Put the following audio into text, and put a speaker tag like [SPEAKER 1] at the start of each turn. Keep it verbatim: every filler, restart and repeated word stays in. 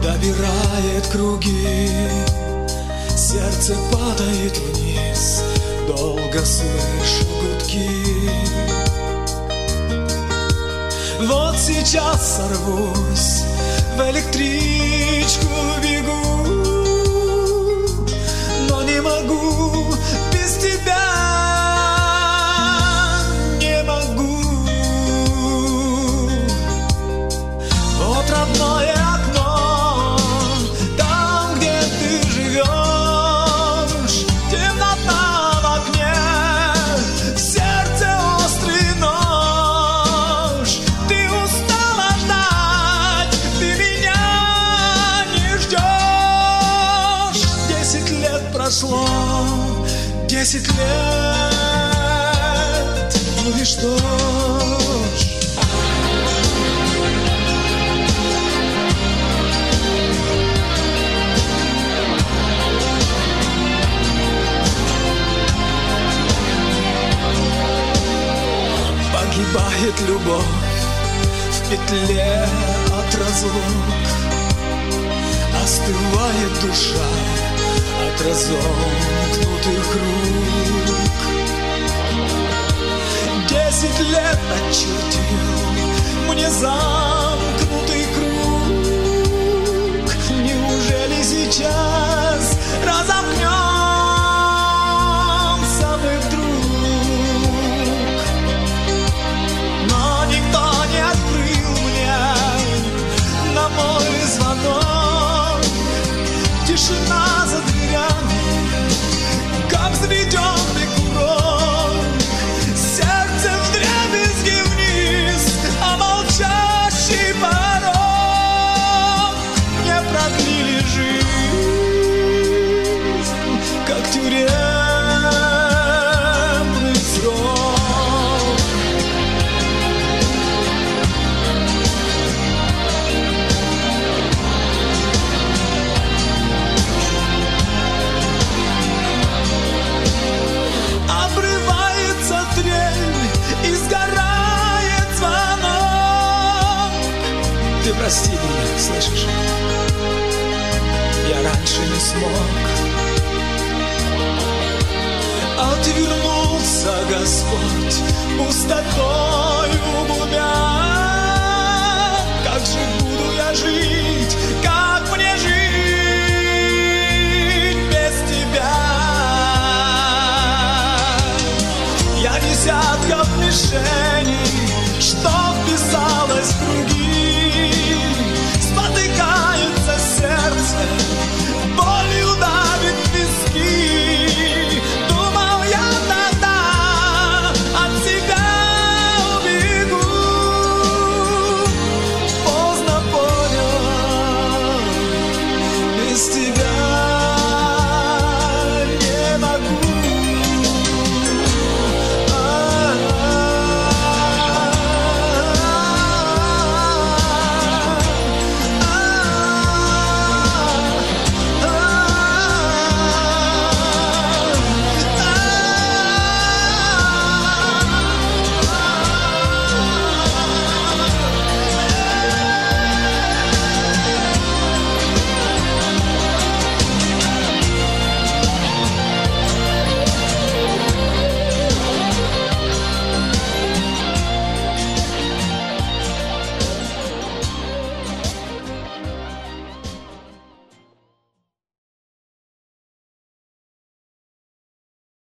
[SPEAKER 1] набирает круги, сердце падает вниз, долго слышу гудки. Вот сейчас сорвусь, в электричку бегу, но не могу без тебя, не могу. Вот родное окно, там, где ты живешь, темнота в окне, в сердце острый нож. Ты устала ждать, ты меня не ждешь. Десять лет прошло, десять лет, ну и что ж. Погибает любовь в петле от разлук, остывает душа от разомкнутых рук. Десять лет очертил мне замкнутый круг. Неужели сейчас разомкнемся мы вдруг? Но никто не открыл мне на мой звонок. Тишина за дверями, как заведенный курок. Сердце вдребезги вниз, а молчащий порог. Не продлили жизнь, как тюремный срок. Обрывается трель и сгорает звонок. Ты прости меня, слышишь? Я раньше не смог. Отвернулся Господь, пустотою глубя. Как же буду я жить, как мне жить без тебя? Я десятков мишень